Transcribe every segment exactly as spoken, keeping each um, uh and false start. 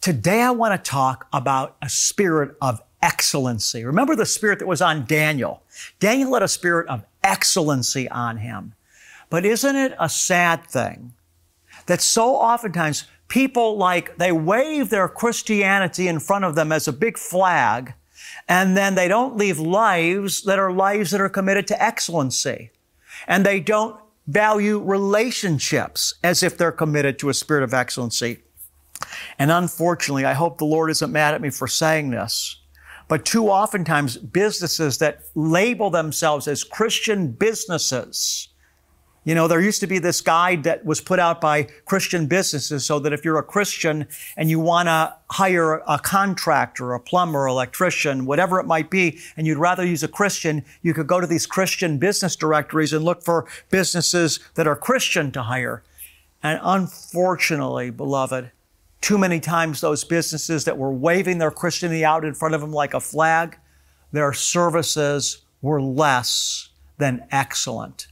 Today I want to talk about a spirit of excellency. Remember the spirit that was on Daniel. Daniel had a spirit of excellency on him. But isn't it a sad thing that so oftentimes people like, they wave their Christianity in front of them as a big flag, and then they don't leave lives that are lives that are committed to excellency. And they don't value relationships as if they're committed to a spirit of excellency. And unfortunately, I hope the Lord isn't mad at me for saying this, but too oftentimes businesses that label themselves as Christian businesses, you know, there used to be this guide that was put out by Christian businesses so that if you're a Christian and you want to hire a contractor, a plumber, electrician, whatever it might be, and you'd rather use a Christian, you could go to these Christian business directories and look for businesses that are Christian to hire. And unfortunately, beloved, too many times those businesses that were waving their Christianity out in front of them like a flag, their services were less than excellent.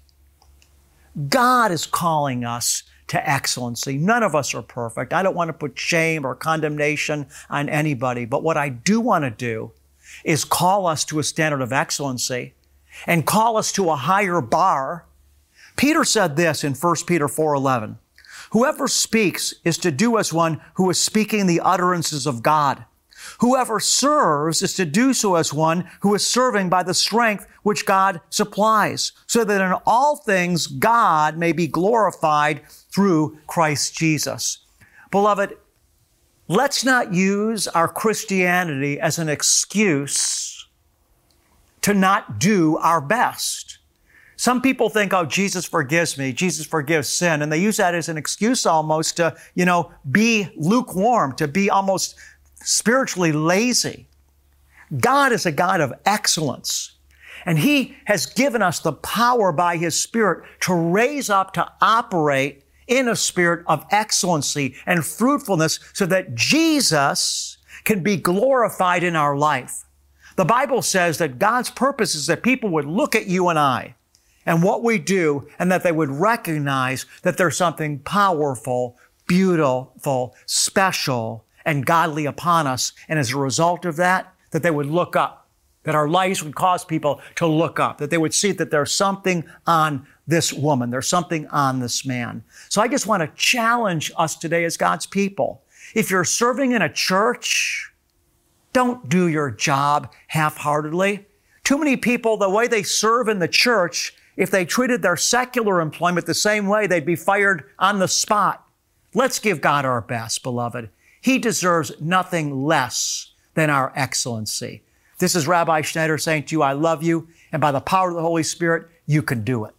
God is calling us to excellency. None of us are perfect. I don't want to put shame or condemnation on anybody, but what I do want to do is call us to a standard of excellency and call us to a higher bar. Peter said this in First Peter four eleven. Whoever speaks is to do as one who is speaking the utterances of God. Whoever serves is to do so as one who is serving by the strength which God supplies, so that in all things God may be glorified through Christ Jesus. Beloved, let's not use our Christianity as an excuse to not do our best. Some people think, oh, Jesus forgives me, Jesus forgives sin, and they use that as an excuse almost to, you know, be lukewarm, to be almost spiritually lazy. God is a God of excellence, and He has given us the power by His Spirit to raise up, to operate in a spirit of excellency and fruitfulness so that Jesus can be glorified in our life. The Bible says that God's purpose is that people would look at you and I and what we do, and that they would recognize that there's something powerful, beautiful, special, and godly upon us. And as a result of that, that they would look up, that our lives would cause people to look up, that they would see that there's something on this woman, there's something on this man. So I just want to challenge us today as God's people. If you're serving in a church, don't do your job half-heartedly. Too many people, the way they serve in the church, if they treated their secular employment the same way, they'd be fired on the spot. Let's give God our best, beloved. He deserves nothing less than our excellency. This is Rabbi Schneider saying to you, I love you, and by the power of the Holy Spirit, you can do it.